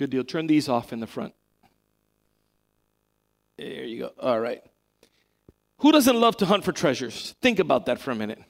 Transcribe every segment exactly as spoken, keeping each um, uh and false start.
Good deal. Turn these off in the front. There you go. All right. Who doesn't love to hunt for treasures? Think about that for a minute.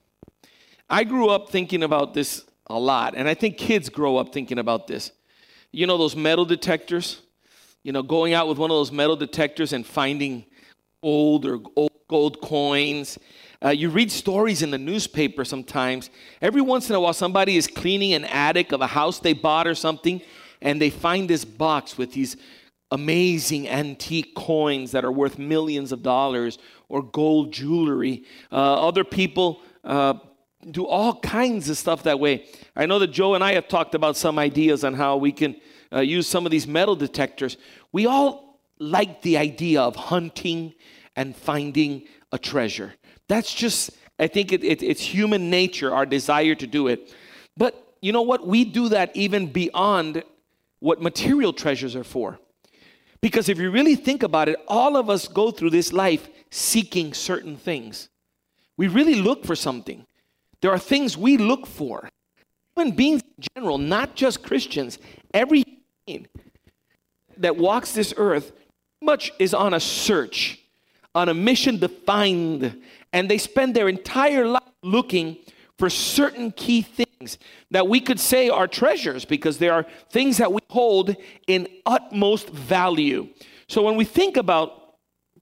I grew up thinking about this a lot, and I think kids grow up thinking about this. You know those metal detectors? You know, going out with one of those metal detectors and finding old or old gold coins. Uh, you read stories in the newspaper sometimes. Every once in a while, somebody is cleaning an attic of a house they bought or something, and they find this box with these amazing antique coins that are worth millions of dollars, or gold jewelry. Uh, other people uh, do all kinds of stuff that way. I know that Joe and I have talked about some ideas on how we can uh, use some of these metal detectors. We all like the idea of hunting and finding a treasure. That's just, I think it, it, it's human nature, our desire to do it. But you know what? We do that even beyond what material treasures are for. Because if you really think about it, all of us go through this life seeking certain things. We really look for something. There are things we look for. Human beings in general, not just Christians, every human that walks this earth much is on a search, on a mission to find, and they spend their entire life looking for certain key things that we could say are treasures, because they are things that we hold in utmost value. So when we think about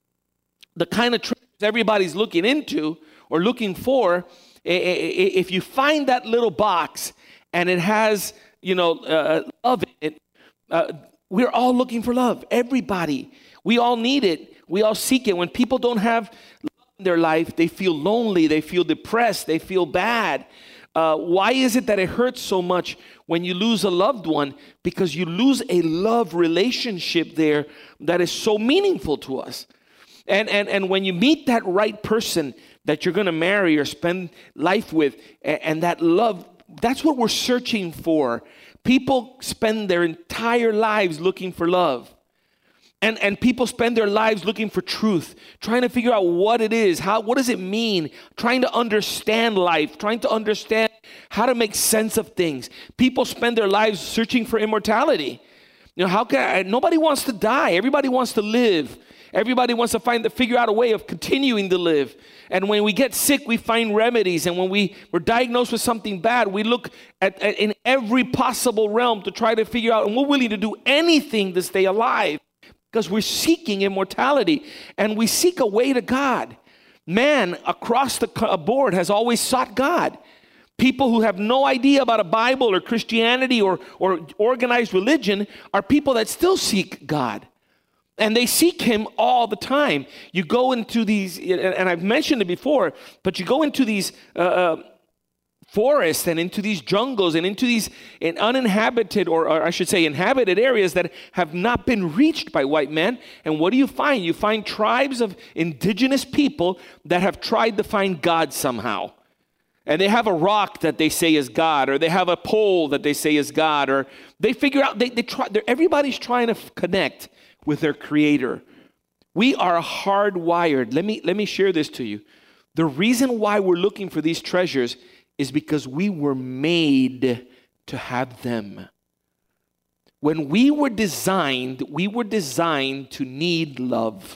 the kind of treasures everybody's looking into or looking for, if you find that little box and it has, you know, uh, love in it, uh, we're all looking for love. Everybody. We all need it. We all seek it. When people don't have love in their life, they feel lonely. They feel depressed. They feel bad. Uh, why is it that it hurts so much when you lose a loved one? Because you lose a love relationship there that is so meaningful to us. And, and, and when you meet that right person that you're going to marry or spend life with, and, and that love, that's what we're searching for. People spend their entire lives looking for love. And and people spend their lives looking for truth, trying to figure out what it is, how what does it mean, trying to understand life, trying to understand how to make sense of things. People spend their lives searching for immortality. You know, how can I, nobody wants to die. Everybody wants to live. Everybody wants to find to figure out a way of continuing to live. And when we get sick, we find remedies. And when we were diagnosed with something bad, we look at, at in every possible realm to try to figure out, and we're willing to do anything to stay alive. Because we're seeking immortality, and we seek a way to God. Man across the board has always sought God. People who have no idea about a Bible or Christianity or, or organized religion are people that still seek God. And they seek him all the time. You go into these, and I've mentioned it before, but you go into these uh, uh, forests and into these jungles and into these in uninhabited, or, or I should say inhabited areas that have not been reached by white men. And what do you find? You find tribes of indigenous people that have tried to find God somehow. And they have a rock that they say is God, or they have a pole that they say is God, or they figure out, they, they try, everybody's trying to f- connect with their creator. We are hardwired. Let me, let me share this to you. The reason why we're looking for these treasures is because we were made to have them. When we were designed, we were designed to need love.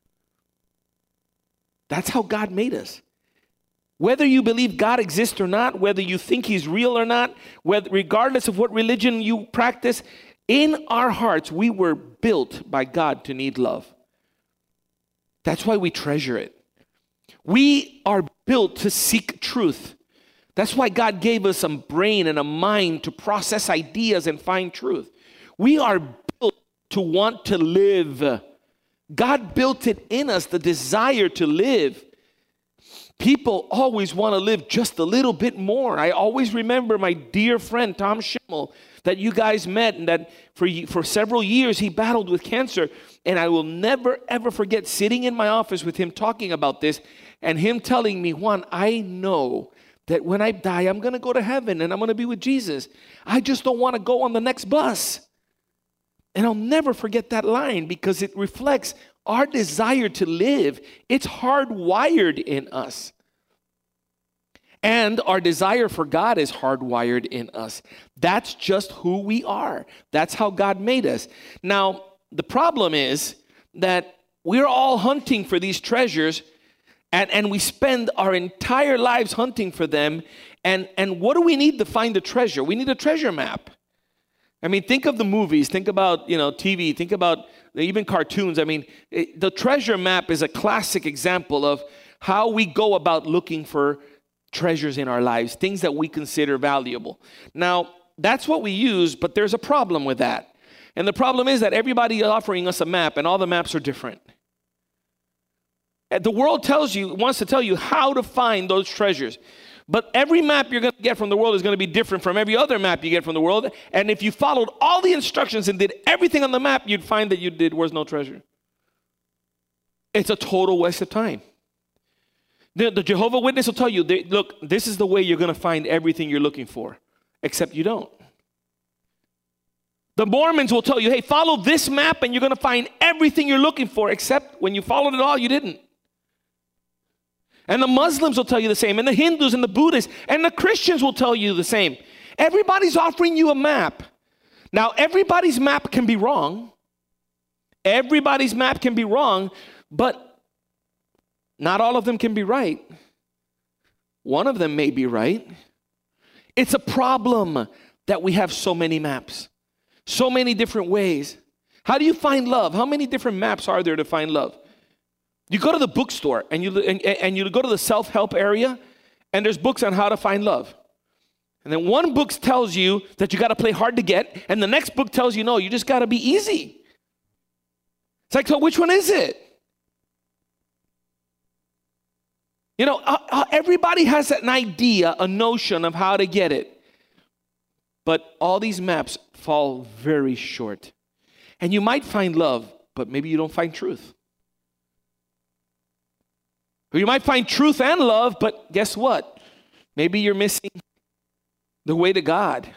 That's how God made us. Whether you believe God exists or not, whether you think he's real or not, whether, regardless of what religion you practice, in our hearts, we were built by God to need love. That's why we treasure it. We are built to seek truth. That's why God gave us a brain and a mind to process ideas and find truth. We are built to want to live. God built it in us, the desire to live. People always want to live just a little bit more. I always remember my dear friend, Tom Schimmel, that you guys met, and that for, for several years he battled with cancer. And I will never, ever forget sitting in my office with him talking about this and him telling me, Juan, I know that when I die, I'm going to go to heaven and I'm going to be with Jesus. I just don't want to go on the next bus. And I'll never forget that line, because it reflects our desire to live. It's hardwired in us. And our desire for God is hardwired in us. That's just who we are. That's how God made us. Now, the problem is that we're all hunting for these treasures, and, and we spend our entire lives hunting for them. And, and what do we need to find the treasure? We need a treasure map. I mean, think of the movies. Think about, you know, T V. Think about even cartoons. I mean, it, the treasure map is a classic example of how we go about looking for treasures in our lives, things that we consider valuable. Now, that's what we use, but there's a problem with that. And the problem is that everybody is offering us a map, and all the maps are different. The world tells you, wants to tell you how to find those treasures. But every map you're going to get from the world is going to be different from every other map you get from the world. And if you followed all the instructions and did everything on the map, you'd find that you did was no treasure. It's a total waste of time. The, the Jehovah's Witness will tell you, they, look, this is the way you're going to find everything you're looking for, except you don't. The Mormons will tell you, hey, follow this map and you're going to find everything you're looking for, except when you followed it all, you didn't. And the Muslims will tell you the same, and the Hindus and the Buddhists and the Christians will tell you the same. Everybody's offering you a map. Now, everybody's map can be wrong. Everybody's map can be wrong, but not all of them can be right. One of them may be right. It's a problem that we have so many maps, so many different ways. How do you find love? How many different maps are there to find love? You go to the bookstore and you and, and you go to the self-help area, and there's books on how to find love. And then one book tells you that you got to play hard to get, and the next book tells you, no, you just got to be easy. It's like, so which one is it? You know, uh, uh, everybody has an idea, a notion of how to get it. But all these maps fall very short. And you might find love, but maybe you don't find truth. Or you might find truth and love, but guess what? Maybe you're missing the way to God,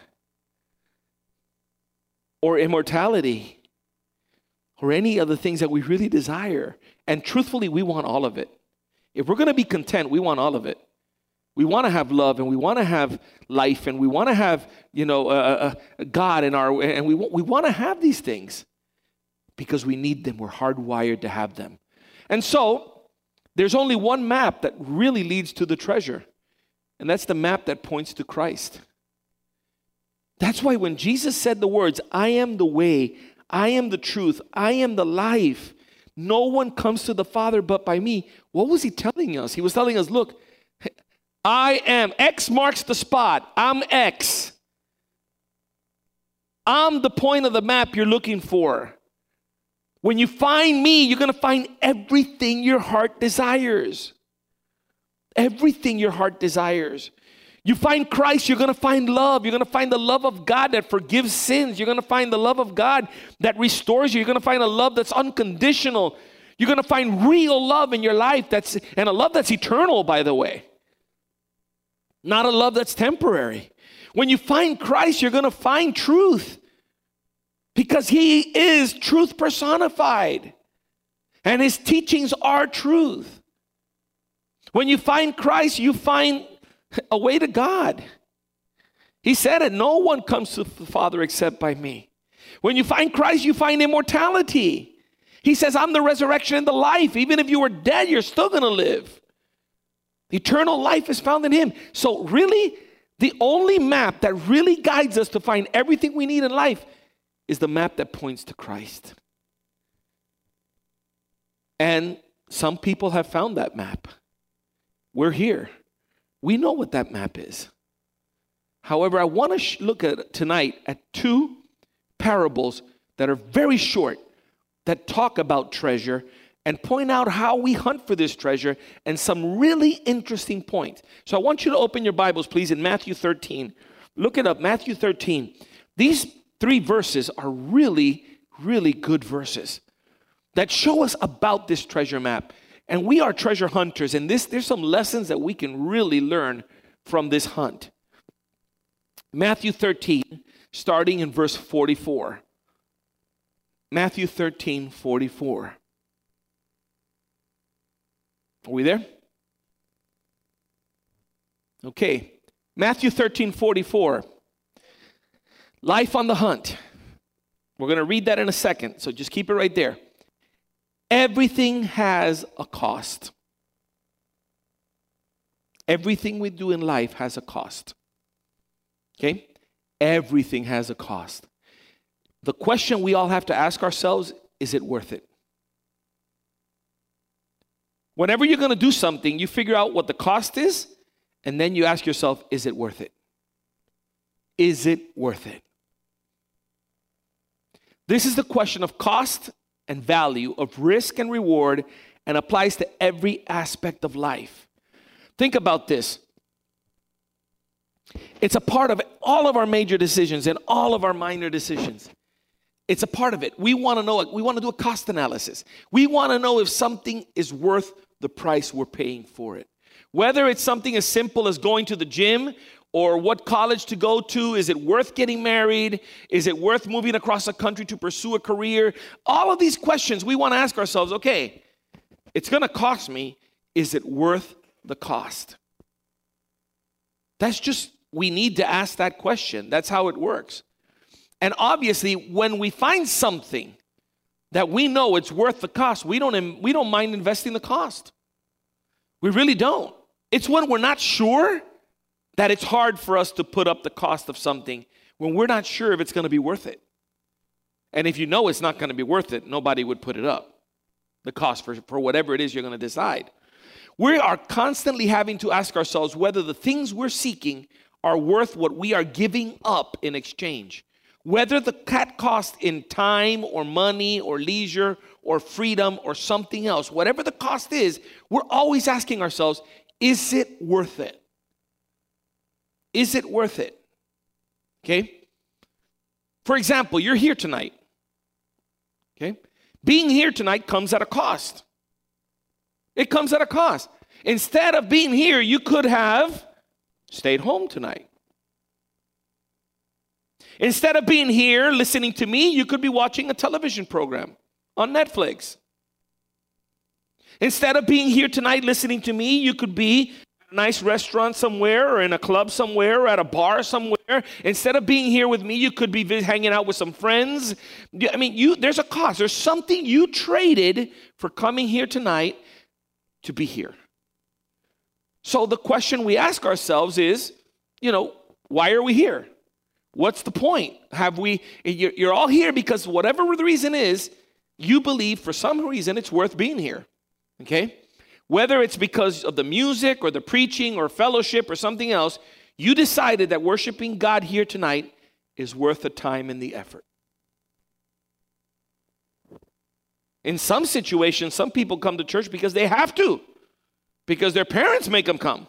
or immortality, or any of the things that we really desire. And truthfully, we want all of it. If we're going to be content, we want all of it. We want to have love, and we want to have life, and we want to have, you know, uh, uh, God in our, and we we want to have these things because we need them. We're hardwired to have them. And so there's only one map that really leads to the treasure, and that's the map that points to Christ. That's why when Jesus said the words, I am the way, I am the truth, I am the life, no one comes to the Father but by me. What was he telling us? He was telling us, look, I am, X marks the spot. I'm X. I'm the point of the map you're looking for. When you find me, you're going to find everything your heart desires. Everything your heart desires. You find Christ, you're going to find love. You're going to find the love of God that forgives sins. You're going to find the love of God that restores you. You're going to find a love that's unconditional. You're going to find real love in your life, that's and a love that's eternal, by the way. Not a love that's temporary. When you find Christ, you're going to find truth, because he is truth personified, and his teachings are truth. When you find Christ, you find a way to God. He said it, no one comes to the Father except by me. When you find Christ, you find immortality. He says, I'm the resurrection and the life. Even if you were dead, you're still going to live. Eternal life is found in him. So really, the only map that really guides us to find everything we need in life is the map that points to Christ. And some people have found that map. We're here. We know what that map is. However, I want to sh- look at tonight at two parables that are very short, that talk about treasure and point out how we hunt for this treasure and some really interesting points. So I want you to open your Bibles, please, in Matthew thirteen. Look it up, Matthew thirteen. These three verses are really, really good verses that show us about this treasure map. And we are treasure hunters, and this there's some lessons that we can really learn from this hunt. Matthew thirteen, starting in verse forty-four. Matthew thirteen, forty-four. Are we there? Okay, Matthew thirteen forty-four. Life on the hunt. We're going to read that in a second, so just keep it right there. Everything has a cost. Everything we do in life has a cost. Okay? Everything has a cost. The question we all have to ask ourselves, is it worth it? Whenever you're going to do something, you figure out what the cost is, and then you ask yourself, is it worth it? Is it worth it? This is the question of cost and value, of risk and reward, and applies to every aspect of life. Think about this. It's a part of all of our major decisions and all of our minor decisions. It's a part of it. We want to know, we want to do a cost analysis. We want to know if something is worth the price we're paying for it. Whether it's something as simple as going to the gym or what college to go to, is it worth getting married? Is it worth moving across the country to pursue a career? All of these questions we want to ask ourselves, okay, it's going to cost me. Is it worth the cost? That's just, we need to ask that question. That's how it works. And obviously, when we find something that we know it's worth the cost, we don't, we don't mind investing the cost. We really don't. It's when we're not sure that it's hard for us to put up the cost of something when we're not sure if it's going to be worth it. And if you know it's not going to be worth it, nobody would put it up, the cost for, for whatever it is you're going to decide. We are constantly having to ask ourselves whether the things we're seeking are worth what we are giving up in exchange. Whether the cat cost in time or money or leisure or freedom or something else, whatever the cost is, we're always asking ourselves, is it worth it? Is it worth it? Okay? For example, you're here tonight. Okay? Being here tonight comes at a cost. It comes at a cost. Instead of being here, you could have stayed home tonight. Instead of being here listening to me, you could be watching a television program on Netflix. Instead of being here tonight listening to me, you could be at a nice restaurant somewhere or in a club somewhere or at a bar somewhere. Instead of being here with me, you could be hanging out with some friends. I mean, you, there's a cost. There's something you traded for coming here tonight to be here. So the question we ask ourselves is, you know, why are we here? What's the point? Have we, you're, you're all here because whatever the reason is, you believe for some reason it's worth being here, okay? Whether it's because of the music or the preaching or fellowship or something else, you decided that worshiping God here tonight is worth the time and the effort. In some situations, some people come to church because they have to, because their parents make them come.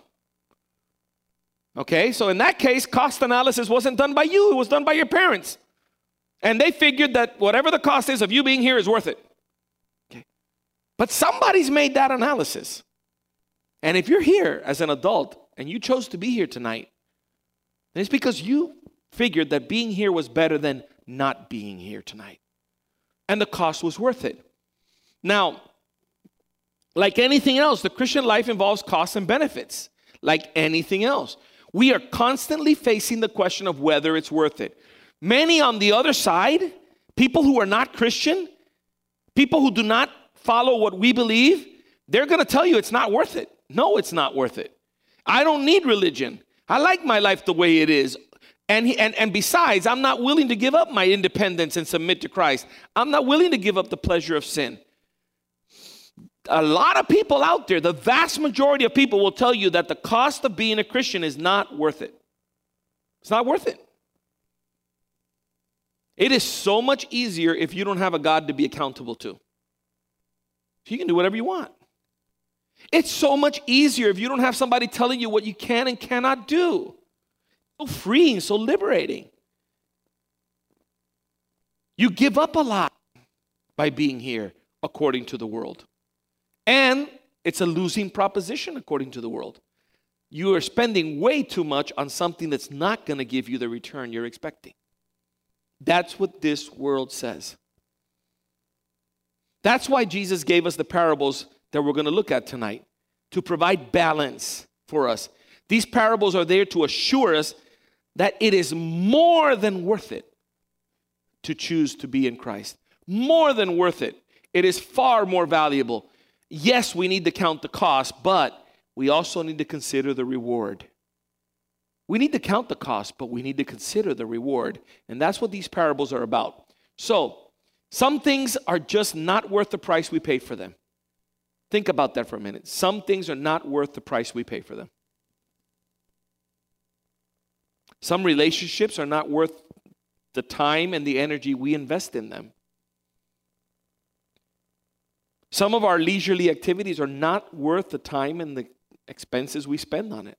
Okay, so in that case, cost analysis wasn't done by you, it was done by your parents. And they figured that whatever the cost is of you being here is worth it. Okay. But somebody's made that analysis. And if you're here as an adult and you chose to be here tonight, then it's because you figured that being here was better than not being here tonight. And the cost was worth it. Now, like anything else, the Christian life involves costs and benefits. Like anything else. We are constantly facing the question of whether it's worth it. Many on the other side, people who are not Christian, people who do not follow what we believe, they're going to tell you it's not worth it. No, it's not worth it. I don't need religion. I like my life the way it is. And, he, and, and besides, I'm not willing to give up my independence and submit to Christ. I'm not willing to give up the pleasure of sin. A lot of people out there, the vast majority of people will tell you that the cost of being a Christian is not worth it. It's not worth it. It is so much easier if you don't have a God to be accountable to. You can do whatever you want. It's so much easier if you don't have somebody telling you what you can and cannot do. So freeing, so liberating. You give up a lot by being here according to the world. And it's a losing proposition according to the world. You are spending way too much on something that's not going to give you the return you're expecting. That's what this world says. That's why Jesus gave us the parables that we're going to look at tonight, to provide balance for us. These parables are there to assure us that it is more than worth it to choose to be in Christ. More than worth it. It is far more valuable. Yes, we need to count the cost, but we also need to consider the reward. We need to count the cost, but we need to consider the reward. And that's what these parables are about. So, some things are just not worth the price we pay for them. Think about that for a minute. Some things are not worth the price we pay for them. Some relationships are not worth the time and the energy we invest in them. Some of our leisurely activities are not worth the time and the expenses we spend on it.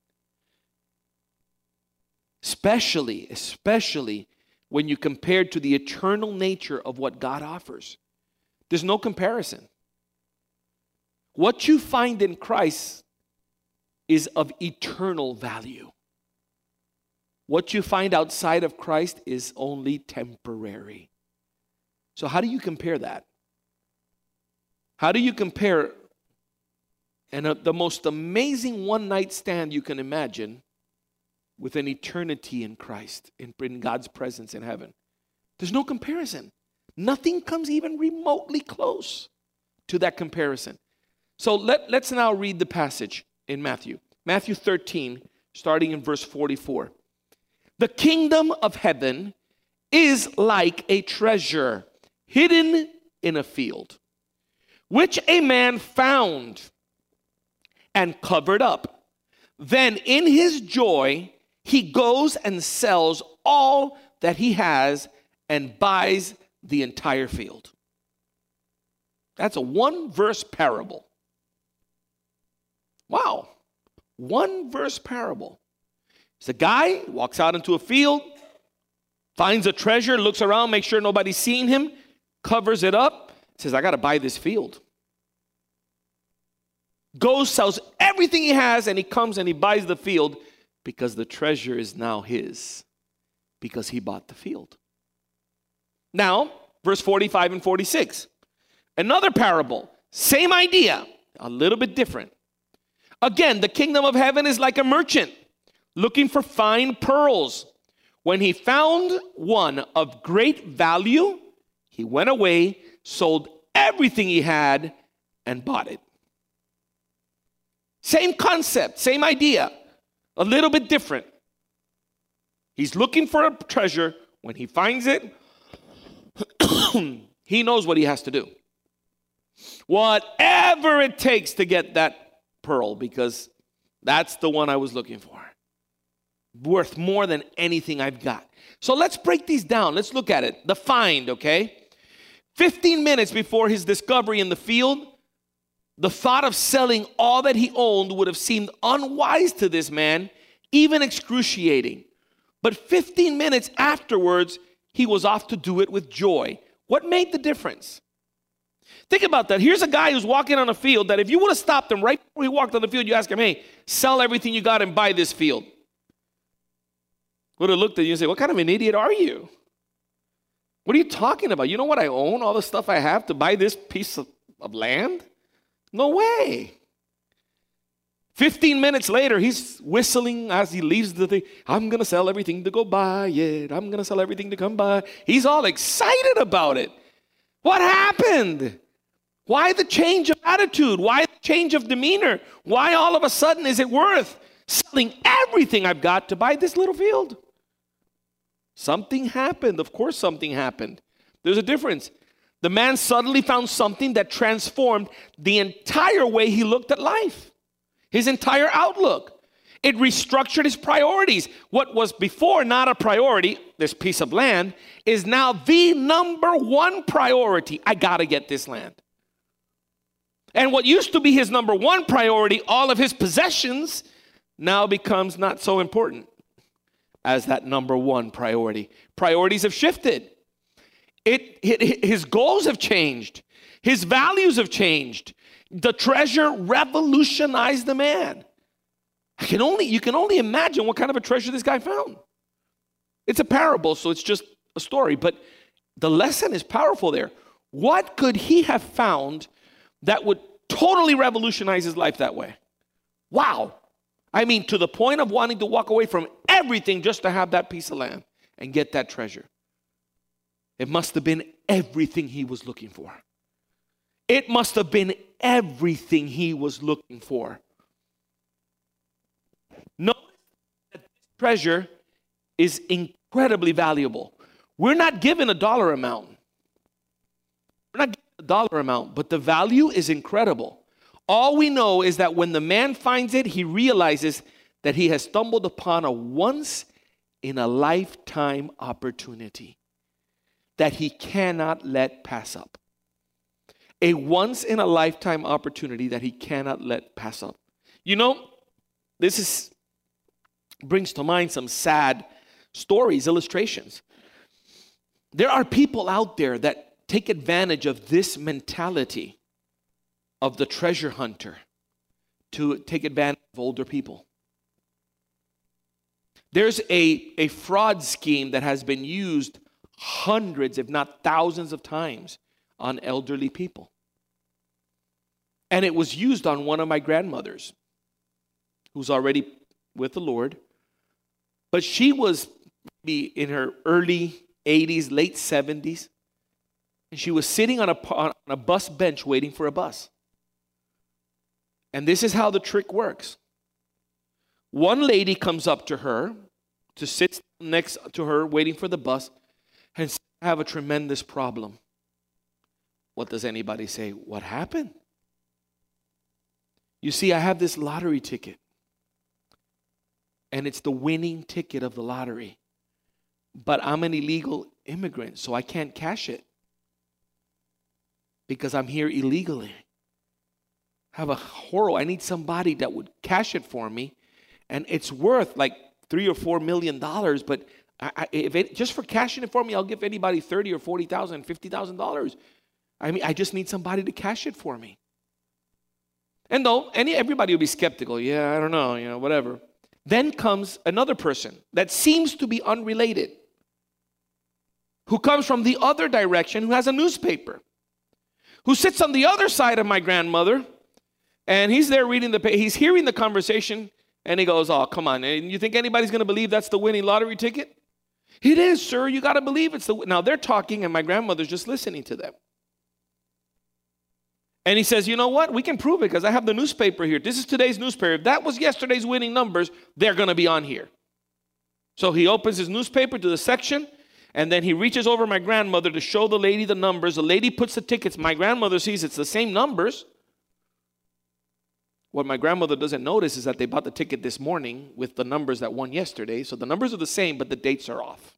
Especially, especially when you compare to the eternal nature of what God offers. There's no comparison. What you find in Christ is of eternal value. What you find outside of Christ is only temporary. So how do you compare that? How do you compare and uh, the most amazing one-night stand you can imagine with an eternity in Christ, in, in God's presence in heaven? There's no comparison. Nothing comes even remotely close to that comparison. So let, let's now read the passage in Matthew. Matthew thirteen, starting in verse forty-four. The kingdom of heaven is like a treasure hidden in a field, which a man found and covered up. Then in his joy, he goes and sells all that he has and buys the entire field. That's a one-verse parable. Wow. One-verse parable. It's a guy walks out into a field, finds a treasure, looks around, makes sure nobody's seeing him, covers it up, says, I got to buy this field. Goes, sells everything he has, and he comes and he buys the field because the treasure is now his, because he bought the field. Now, verse forty-five and forty-six. Another parable, same idea, a little bit different. Again, the kingdom of heaven is like a merchant looking for fine pearls. When he found one of great value, he went away, sold everything he had, and bought it. Same concept, same idea, a little bit different. He's looking for a treasure. When he finds it, he knows what he has to do. Whatever it takes to get that pearl, because that's the one I was looking for. Worth more than anything I've got. So let's break these down. Let's look at it. The find, okay? fifteen minutes before his discovery in the field, the thought of selling all that he owned would have seemed unwise to this man, even excruciating. But fifteen minutes afterwards, he was off to do it with joy. What made the difference? Think about that. Here's a guy who's walking on a field that if you would have stopped him right before he walked on the field, you ask him, hey, sell everything you got and buy this field. Would have looked at you and said, what kind of an idiot are you? What are you talking about? You know what I own? All the stuff I have to buy this piece of, of land? No way. Fifteen minutes later, he's whistling as he leaves the thing. I'm going to sell everything to go buy it. I'm going to sell everything to come by. He's all excited about it. What happened? Why the change of attitude? Why the change of demeanor? Why all of a sudden is it worth selling everything I've got to buy this little field? Something happened. Of course something happened. There's a difference. The man suddenly found something that transformed the entire way he looked at life, his entire outlook. It restructured his priorities. What was before not a priority, this piece of land, is now the number one priority. I got to get this land. And what used to be his number one priority, all of his possessions, now becomes not so important as that number one priority. Priorities have shifted. It, it, his goals have changed. His values have changed. The treasure revolutionized the man. I can only, you can only imagine what kind of a treasure this guy found. It's a parable, so it's just a story, but the lesson is powerful there. What could he have found that would totally revolutionize his life that way? Wow. I mean, to the point of wanting to walk away from everything just to have that piece of land and get that treasure. It must have been everything he was looking for. It must have been everything he was looking for. Notice that this treasure is incredibly valuable. We're not given a dollar amount. We're not given a dollar amount, but the value is incredible. All we know is that when the man finds it, he realizes that he has stumbled upon a once-in-a-lifetime opportunity that he cannot let pass up. A once-in-a-lifetime opportunity that he cannot let pass up. You know, this is brings to mind some sad stories, illustrations. There are people out there that take advantage of this mentality of the treasure hunter to take advantage of older people. There's a, a fraud scheme that has been used hundreds, if not thousands of times on elderly people. And it was used on one of my grandmothers who's already with the Lord. But she was maybe in her early eighties, late seventies. And she was sitting on a, on a bus bench waiting for a bus. And this is how the trick works. One lady comes up to her to sit next to her waiting for the bus and says, I have a tremendous problem. What does anybody say? What happened? You see, I have this lottery ticket. And it's the winning ticket of the lottery. But I'm an illegal immigrant, so I can't cash it. Because I'm here illegally. I have a horror. I need somebody that would cash it for me. And it's worth like three or four million dollars. But I, I, if it, just for cashing it for me, I'll give anybody thirty or forty thousand, fifty thousand dollars. I mean, I just need somebody to cash it for me. And though any everybody will be skeptical, yeah, I don't know, you know, whatever. Then comes another person that seems to be unrelated, who comes from the other direction, who has a newspaper, who sits on the other side of my grandmother, and he's there reading the paper. He's hearing the conversation, and he goes, oh, come on. And you think anybody's going to believe that's the winning lottery ticket? It is, sir. You got to believe it's the... Now, they're talking, and my grandmother's just listening to them. And he says, you know what? We can prove it because I have the newspaper here. This is today's newspaper. If that was yesterday's winning numbers, they're going to be on here. So he opens his newspaper to the section, and then he reaches over my grandmother to show the lady the numbers. The lady puts the tickets. My grandmother sees it's the same numbers. What my grandmother doesn't notice is that they bought the ticket this morning with the numbers that won yesterday. So the numbers are the same, but the dates are off.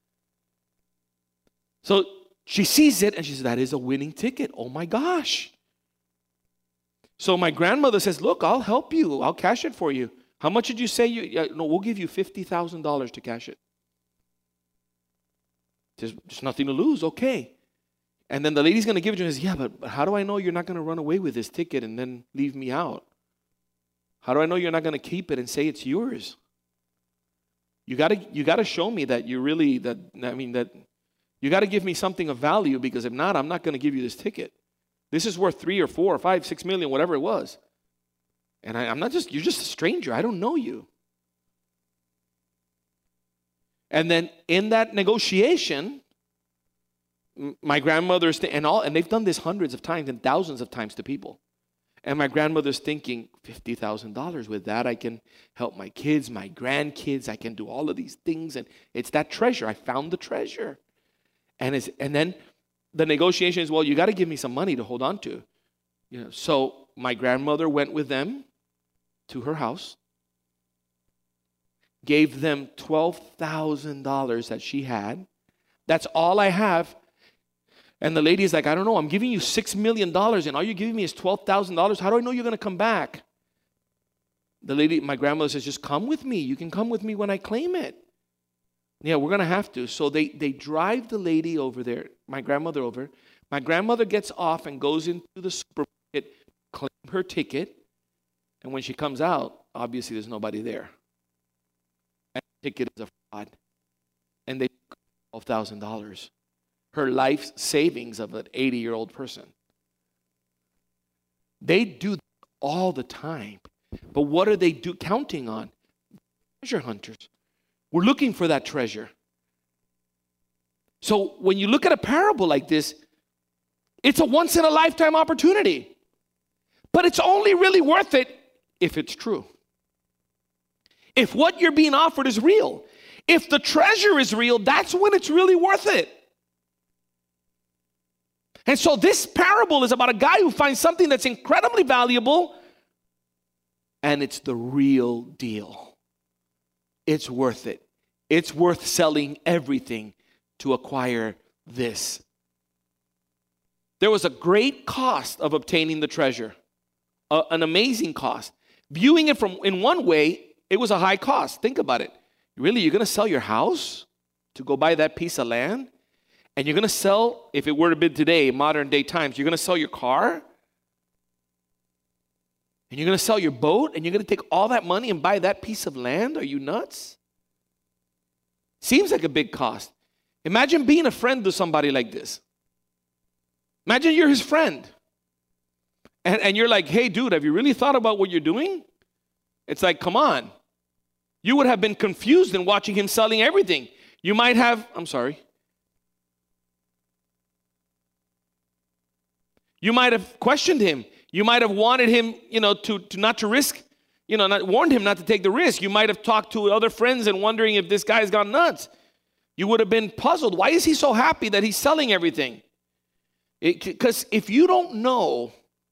So she sees it, and she says, that is a winning ticket. Oh, my gosh. So my grandmother says, look, I'll help you. I'll cash it for you. How much did you say? You? Yeah, no, we'll give you fifty thousand dollars to cash it. There's, there's nothing to lose. Okay. And then the lady's going to give it to her and says, yeah, but, but how do I know you're not going to run away with this ticket and then leave me out? How do I know you're not going to keep it and say it's yours? You got to you got to show me that you really, that I mean, that you got to give me something of value, because if not, I'm not going to give you this ticket. This is worth three or four or five, six million, whatever it was. And I, I'm not just, you're just a stranger. I don't know you. And then in that negotiation, my grandmother's, th- and all, and they've done this hundreds of times and thousands of times to people. And my grandmother's thinking, fifty thousand dollars, with that I can help my kids, my grandkids, I can do all of these things. And it's that treasure. I found the treasure. And, it's, and then the negotiation is, well, you got to give me some money to hold on to. You know, so my grandmother went with them to her house, gave them twelve thousand dollars that she had. That's all I have. And the lady is like, I don't know, I'm giving you six million dollars, and all you're giving me is twelve thousand dollars. How do I know you're going to come back? The lady, my grandmother says, just come with me. You can come with me when I claim it. Yeah, we're going to have to. So they, they drive the lady over there, my grandmother over. My grandmother gets off and goes into the supermarket, claim her ticket. And when she comes out, obviously there's nobody there. And the ticket is a fraud. And they took twelve thousand dollars. Her life savings of an eighty-year-old person. They do that all the time. But what are they do, counting on? Treasure hunters. We're looking for that treasure. So when you look at a parable like this, it's a once in a lifetime opportunity. But it's only really worth it if it's true. If what you're being offered is real. If the treasure is real, that's when it's really worth it. And so this parable is about a guy who finds something that's incredibly valuable, and it's the real deal. It's worth it. It's worth selling everything to acquire this. There was a great cost of obtaining the treasure, a, an amazing cost. Viewing it from in one way, it was a high cost. Think about it. Really, you're going to sell your house to go buy that piece of land? And you're going to sell, if it were to be today, modern day times, you're going to sell your car? And you're going to sell your boat? And you're going to take all that money and buy that piece of land? Are you nuts? Seems like a big cost. Imagine being a friend to somebody like this. Imagine you're his friend. And, and you're like, hey, dude, have you really thought about what you're doing? It's like, come on. You would have been confused in watching him selling everything. You might have, I'm sorry. You might have questioned him. You might have wanted him, you know, to, to not to risk, you know, not warned him not to take the risk. You might have talked to other friends and wondering if this guy's gone nuts. You would have been puzzled. Why is he so happy that he's selling everything? Because if you don't know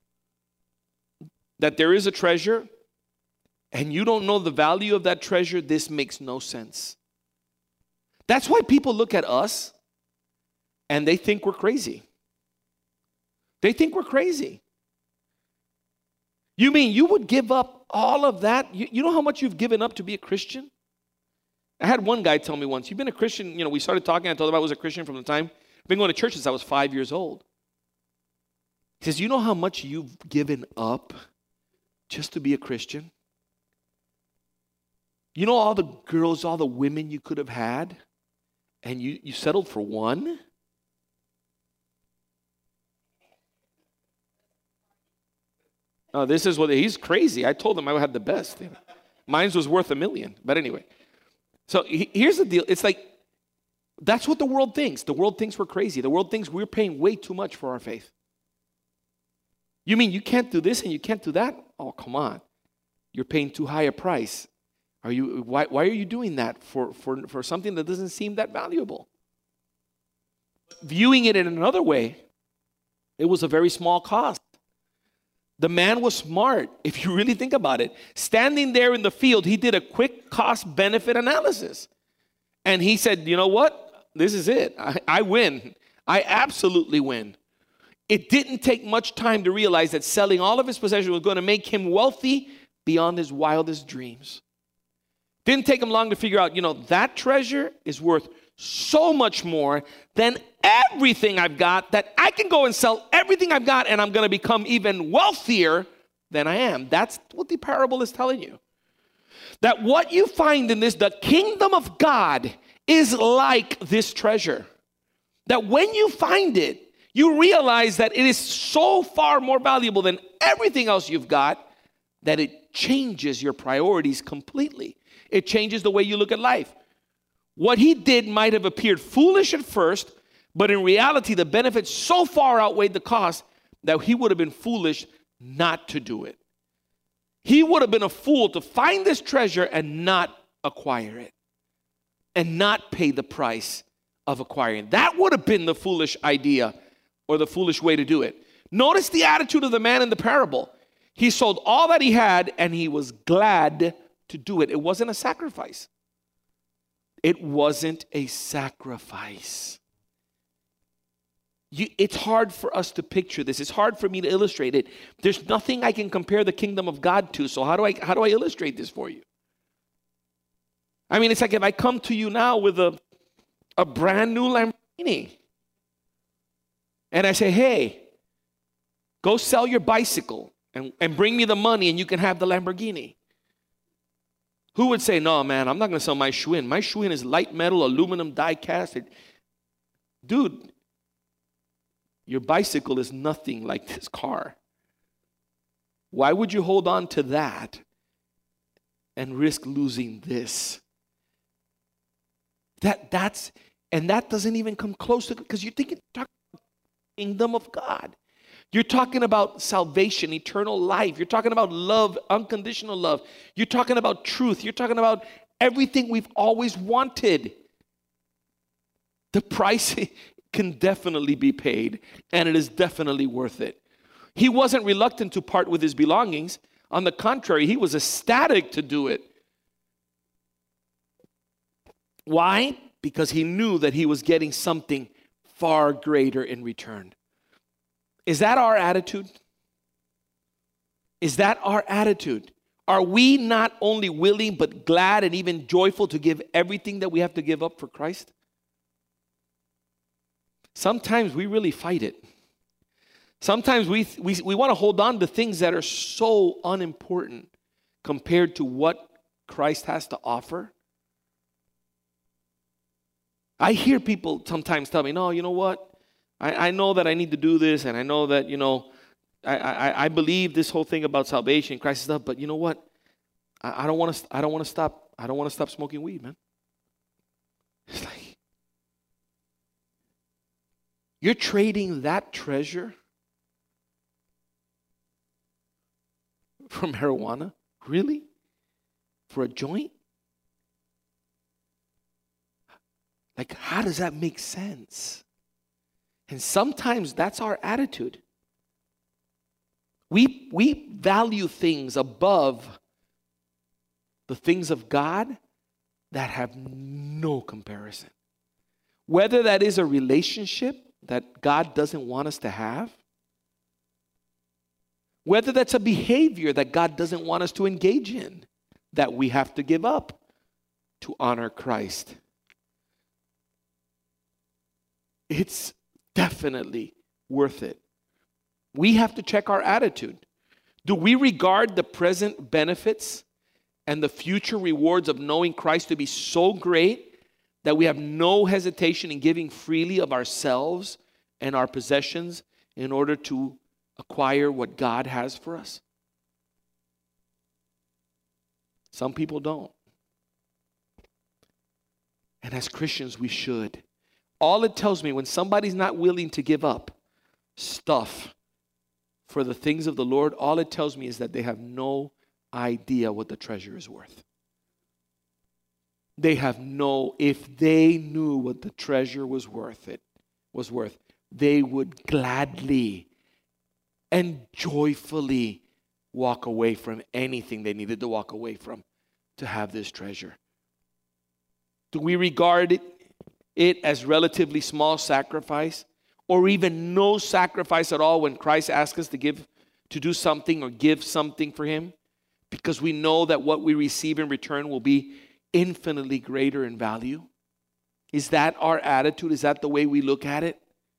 that there is a treasure and you don't know the value of that treasure, this makes no sense. That's why people look at us and they think we're crazy. They think we're crazy. You mean you would give up all of that? You, you know how much you've given up to be a Christian? I had one guy tell me once, you've been a Christian, you know, we started talking, I told him I was a Christian from the time, I've been going to church since I was five years old. He says, you know how much you've given up just to be a Christian? You know all the girls, all the women you could have had, and you, you settled for one? Oh, this is what, he's crazy. I told him I had the best. Mine was worth a million. But anyway, so he, here's the deal. It's like, that's what the world thinks. The world thinks we're crazy. The world thinks we're paying way too much for our faith. You mean you can't do this and you can't do that? Oh, come on. You're paying too high a price. Are you? Why, why are you doing that for, for, for something that doesn't seem that valuable? Viewing it in another way, it was a very small cost. The man was smart, if you really think about it. Standing there in the field, he did a quick cost-benefit analysis. And he said, you know what? This is it. I, I win. I absolutely win. It didn't take much time to realize that selling all of his possessions was going to make him wealthy beyond his wildest dreams. Didn't take him long to figure out, you know, that treasure is worth so much more than everything I've got, that I can go and sell everything I've got and I'm going to become even wealthier than I am. That's what the parable is telling you. That what you find in this, the kingdom of God is like this treasure. That when you find it, you realize that it is so far more valuable than everything else you've got that it changes your priorities completely. It changes the way you look at life. What he did might have appeared foolish at first, but in reality, the benefits so far outweighed the cost that he would have been foolish not to do it. He would have been a fool to find this treasure and not acquire it, and not pay the price of acquiring it. That would have been the foolish idea or the foolish way to do it. Notice the attitude of the man in the parable. He sold all that he had and he was glad to do it. It wasn't a sacrifice. It wasn't a sacrifice. You, it's hard for us to picture this. It's hard for me to illustrate it. There's nothing I can compare the kingdom of God to. So how do I how do I illustrate this for you? I mean, it's like if I come to you now with a a brand new Lamborghini, and I say, hey, go sell your bicycle and, and bring me the money and you can have the Lamborghini. Who would say, no, man, I'm not going to sell my Schwinn. My Schwinn is light metal, aluminum, die cast. Dude, your bicycle is nothing like this car. Why would you hold on to that and risk losing this. That that's and that doesn't even come close to, because you're thinking talk about the kingdom of God. You're talking about salvation, eternal life. You're talking about love, unconditional love. You're talking about truth. You're talking about everything we've always wanted. The price can definitely be paid, and it is definitely worth it. He wasn't reluctant to part with his belongings. On the contrary, he was ecstatic to do it. Why? Because he knew that he was getting something far greater in return. Is that our attitude? Is that our attitude? Are we not only willing but glad and even joyful to give everything that we have to give up for Christ? Sometimes we really fight it. Sometimes we, we, we want to hold on to things that are so unimportant compared to what Christ has to offer. I hear people sometimes tell me, no, you know what? I, I know that I need to do this, and I know that, you know, I, I, I believe this whole thing about salvation, Christ stuff, but you know what? I, I don't want to I don't want to stop, I don't want to stop smoking weed, man. It's like, you're trading that treasure for marijuana? Really? For a joint? Like, how does that make sense? And sometimes that's our attitude. We, we value things above the things of God that have no comparison. Whether that is a relationship that God doesn't want us to have, whether that's a behavior that God doesn't want us to engage in, that we have to give up to honor Christ. It's definitely worth it. We have to check our attitude. Do we regard the present benefits and the future rewards of knowing Christ to be so great that we have no hesitation in giving freely of ourselves and our possessions in order to acquire what God has for us? Some people don't. And as Christians, we should. All it tells me, when somebody's not willing to give up stuff for the things of the Lord, all it tells me is that they have no idea what the treasure is worth. They have no, if they knew what the treasure was worth it, was worth, they would gladly and joyfully walk away from anything they needed to walk away from to have this treasure. Do we regard it, it as relatively small sacrifice, or even no sacrifice at all when Christ asks us to give, to do something or give something for him? Because we know that what we receive in return will be infinitely greater in value. Is that our attitude? Is that the way we look at it?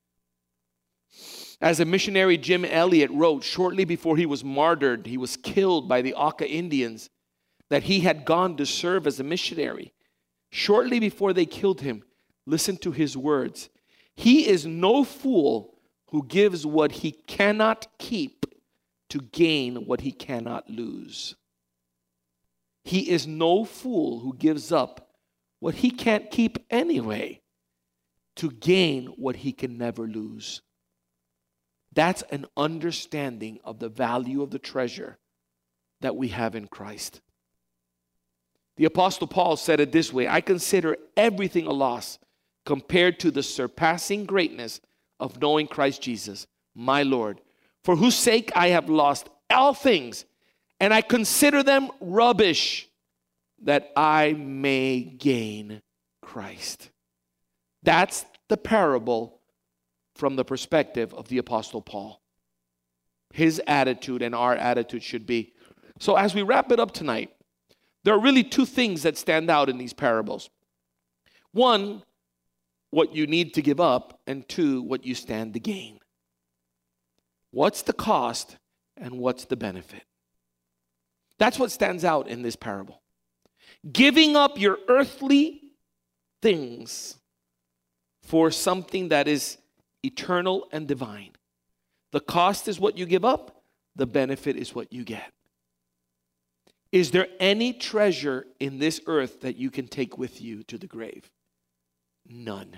As a missionary, Jim Elliot wrote shortly before he was martyred, he was killed by the Auca Indians, that he had gone to serve as a missionary. Shortly before they killed him, listen to his words. He is no fool who gives what he cannot keep to gain what he cannot lose. He is no fool who gives up what he can't keep anyway to gain what he can never lose. That's an understanding of the value of the treasure that we have in Christ. The Apostle Paul said it this way: I consider everything a loss compared to the surpassing greatness of knowing Christ Jesus, my Lord, for whose sake I have lost all things, and I consider them rubbish, that I may gain Christ. That's the parable from the perspective of the Apostle Paul. His attitude and our attitude should be. So as we wrap it up tonight, there are really two things that stand out in these parables. One, what you need to give up, and two, what you stand to gain. What's the cost and what's the benefit? That's what stands out in this parable. Giving up your earthly things for something that is eternal and divine. The cost is what you give up, the benefit is what you get. Is there any treasure in this earth that you can take with you to the grave? None.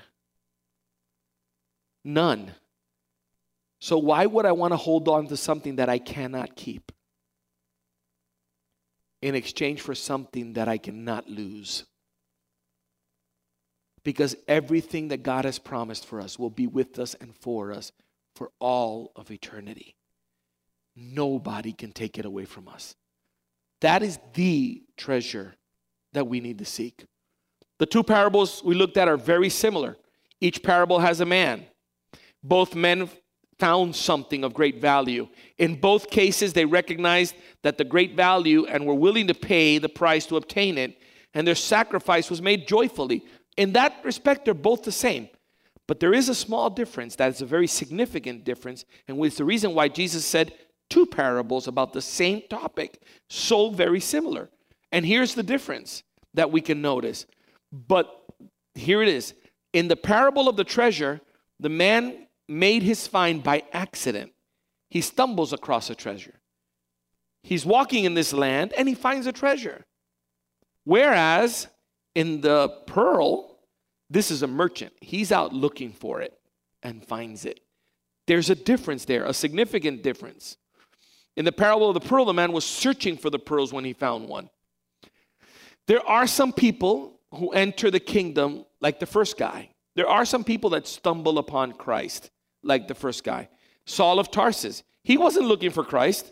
None. So why would I want to hold on to something that I cannot keep in exchange for something that I cannot lose? Because everything that God has promised for us will be with us and for us for all of eternity. Nobody can take it away from us. That is the treasure that we need to seek. The two parables we looked at are very similar. Each parable has a man. Both men found something of great value. In both cases, they recognized that the great value and were willing to pay the price to obtain it, and their sacrifice was made joyfully. In that respect, they're both the same. But there is a small difference that is a very significant difference, and it's the reason why Jesus said two parables about the same topic, so very similar. And here's the difference that we can notice. But here it is. In the parable of the treasure, the man made his find by accident. He stumbles across a treasure. He's walking in this land and he finds a treasure. Whereas in the pearl, this is a merchant. He's out looking for it and finds it. There's a difference there, a significant difference. In the parable of the pearl, the man was searching for the pearls when he found one. There are some people who enter the kingdom like the first guy. There are some people that stumble upon Christ like the first guy. Saul of Tarsus, he wasn't looking for Christ,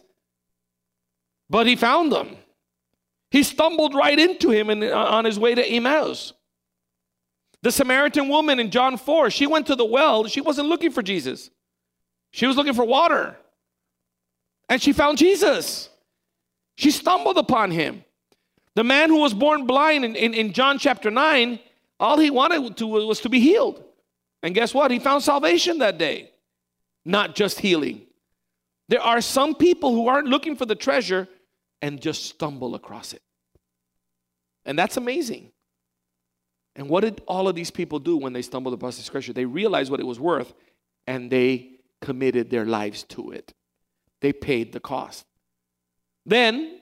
but he found him. He stumbled right into him in, on his way to Emmaus. The Samaritan woman in John four, she went to the well. She wasn't looking for Jesus. She was looking for water. And she found Jesus. She stumbled upon him. The man who was born blind in, in, in John chapter nine, all he wanted to was to be healed. And guess what? He found salvation that day, not just healing. There are some people who aren't looking for the treasure and just stumble across it. And that's amazing. And what did all of these people do when they stumbled across this treasure? They realized what it was worth and they committed their lives to it. They paid the cost. Then,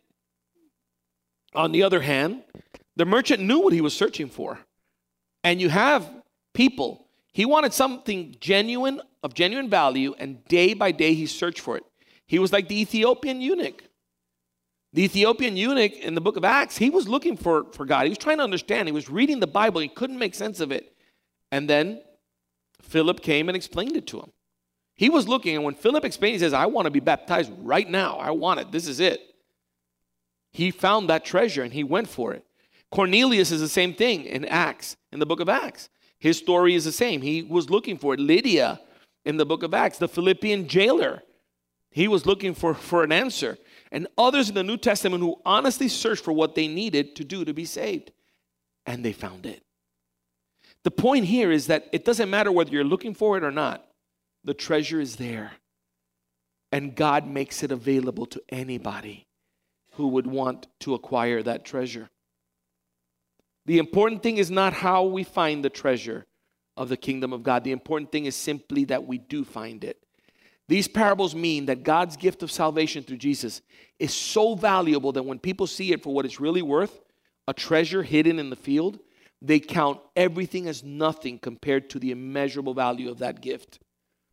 on the other hand, the merchant knew what he was searching for. And you have people, he wanted something genuine, of genuine value, and day by day he searched for it. He was like the Ethiopian eunuch. The Ethiopian eunuch in the book of Acts, he was looking for, for God. He was trying to understand. He was reading the Bible. He couldn't make sense of it. And then Philip came and explained it to him. He was looking, and when Philip explained, he says, I want to be baptized right now. I want it. This is it. He found that treasure, and he went for it. Cornelius is the same thing in Acts, in the book of Acts. His story is the same. He was looking for it. Lydia in the book of Acts, the Philippian jailer, he was looking for, for an answer. And others in the New Testament who honestly searched for what they needed to do to be saved. And they found it. The point here is that it doesn't matter whether you're looking for it or not. The treasure is there. And God makes it available to anybody who would want to acquire that treasure. The important thing is not how we find the treasure of the kingdom of God. The important thing is simply that we do find it. These parables mean that God's gift of salvation through Jesus is so valuable that when people see it for what it's really worth, a treasure hidden in the field, they count everything as nothing compared to the immeasurable value of that gift.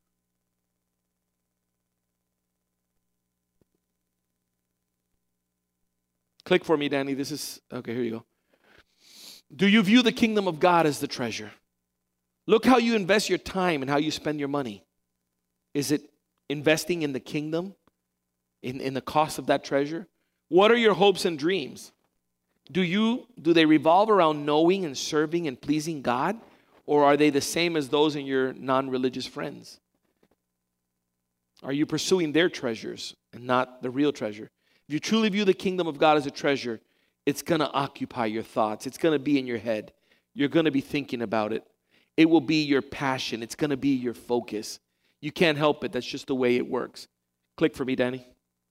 Click for me, Danny. This is, okay, here you go. Do you view the kingdom of God as the treasure? Look how you invest your time and how you spend your money. Is it investing in the kingdom, in, in the cost of that treasure? What are your hopes and dreams? Do you do they revolve around knowing and serving and pleasing God? Or are they the same as those in your non-religious friends? Are you pursuing their treasures and not the real treasure? If you truly view the kingdom of God as a treasure, it's going to occupy your thoughts. It's going to be in your head. You're going to be thinking about it. It will be your passion. It's going to be your focus. You can't help it. That's just the way it works. Click for me, Danny.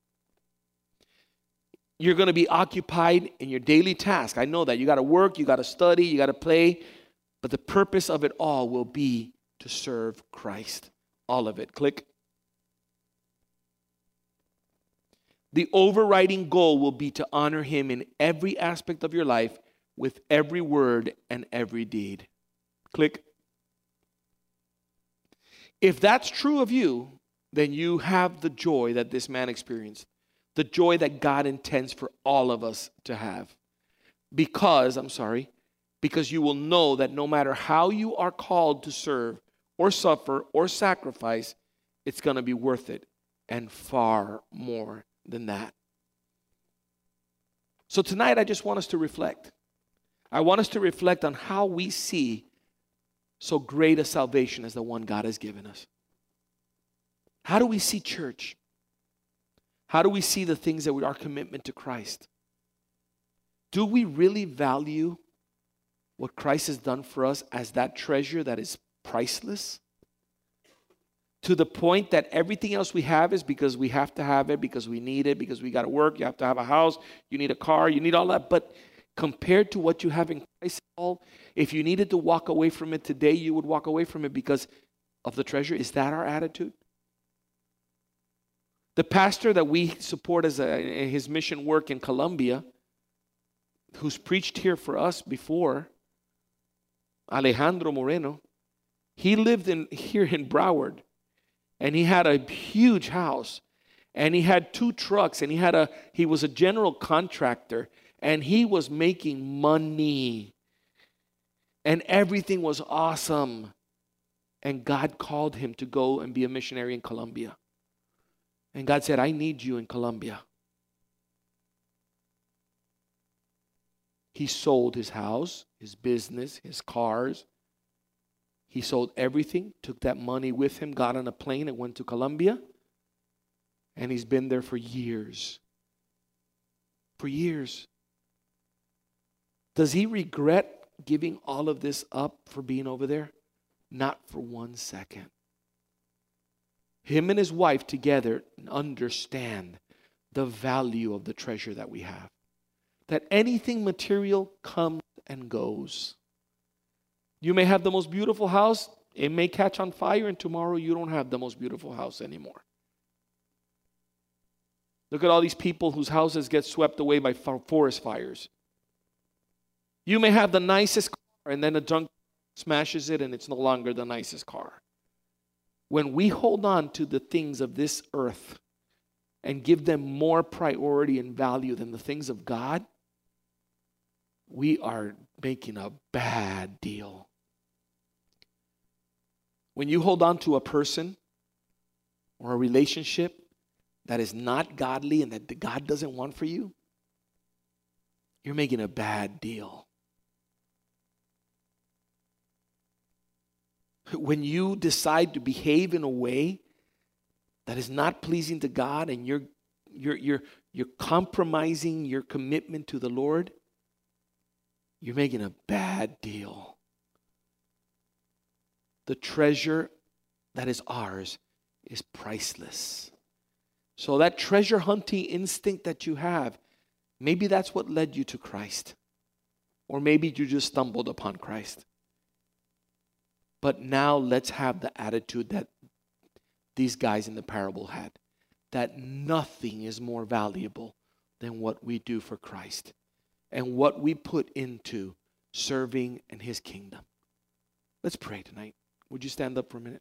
You're going to be occupied in your daily task. I know that. You got to work, you got to study, you got to play. But the purpose of it all will be to serve Christ. All of it. Click. The overriding goal will be to honor him in every aspect of your life with every word and every deed. Click. If that's true of you, then you have the joy that this man experienced. The joy that God intends for all of us to have. Because, I'm sorry, because you will know that no matter how you are called to serve or suffer or sacrifice, it's going to be worth it and far more than that. So tonight I just want us to reflect. I want us to reflect on how we see so great a salvation as the one God has given us. How do we see church? How do we see the things that we, our commitment to Christ? Do we really value what Christ has done for us as that treasure that is priceless? To the point that everything else we have is because we have to have it, because we need it, because we got to work, you have to have a house, you need a car, you need all that. But compared to what you have in Christ, if you needed to walk away from it today, you would walk away from it because of the treasure. Is that our attitude? The pastor that we support as a, in his mission work in Colombia, who's preached here for us before, Alejandro Moreno, he lived in here in Broward, and he had a huge house, and he had two trucks, and he had a he was a general contractor, and he was making money, and everything was awesome, and God called him to go and be a missionary in Colombia. And God said, I need you in Colombia. He sold his house, his business, his cars. He sold everything, took that money with him, got on a plane and went to Colombia. And he's been there for years. For years. Does he regret giving all of this up for being over there? Not for one second. Him and his wife together understand the value of the treasure that we have. That anything material comes and goes. You may have the most beautiful house. It may catch on fire, and tomorrow you don't have the most beautiful house anymore. Look at all these people whose houses get swept away by forest fires. You may have the nicest car, and then a drunk smashes it, and it's no longer the nicest car. When we hold on to the things of this earth and give them more priority and value than the things of God, we are making a bad deal. When you hold on to a person or a relationship that is not godly and that God doesn't want for you, you're making a bad deal. When you decide to behave in a way that is not pleasing to God and you're you're you're you're compromising your commitment to the Lord, you're making a bad deal. The treasure that is ours is priceless. So that treasure hunting instinct that you have, maybe that's what led you to Christ. Or maybe you just stumbled upon Christ. But now let's have the attitude that these guys in the parable had. That nothing is more valuable than what we do for Christ. And what we put into serving in his kingdom. Let's pray tonight. Would you stand up for a minute?